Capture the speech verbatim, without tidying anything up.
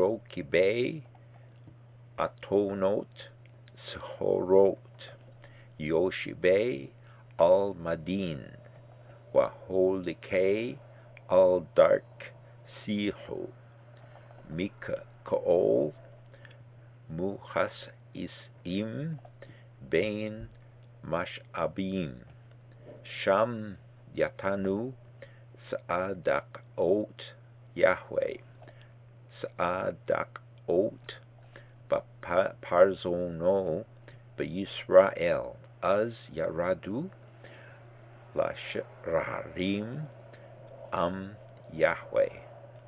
Yokibbe, Atonot, Sehorot, Yoshibbe, Al-Madin, Waholikei, Al-Dark, Siho, Mika Kool, Muhas Isim, Bain Mash'abim, Sham Yatanu, Sa'adak Yahweh, Sa'adak Parzono, B'Yisrael, Az Yaradu, Lashrarim, Am Yahweh.